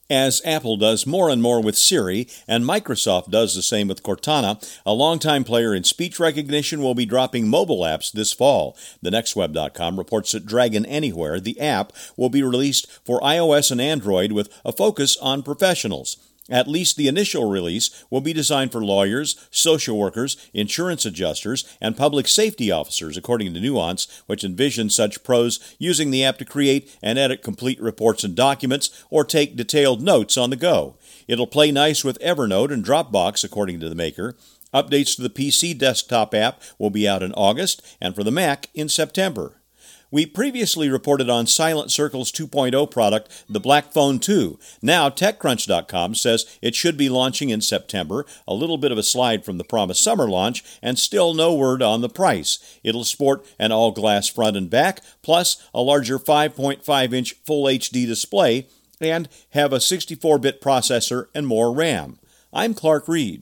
As Apple does more and more with Siri, and Microsoft does the same with Cortana, a longtime player in speech recognition will be dropping mobile apps this fall. TheNextWeb.com reports that Dragon Anywhere, the app, will be released for iOS and Android with a focus on professionals. At least the initial release will be designed for lawyers, social workers, insurance adjusters, and public safety officers, according to Nuance, which envisions such pros using the app to create and edit complete reports and documents or take detailed notes on the go. It'll play nice with Evernote and Dropbox, according to the maker. Updates to the PC desktop app will be out in August, and for the Mac in September. We previously reported on Silent Circle's 2.0 product, the Black Phone 2. Now, TechCrunch.com says it should be launching in September, a little bit of a slide from the promised summer launch, and still no word on the price. It'll sport an all-glass front and back, plus a larger 5.5-inch Full HD display, and have a 64-bit processor and more RAM. I'm Clark Reed.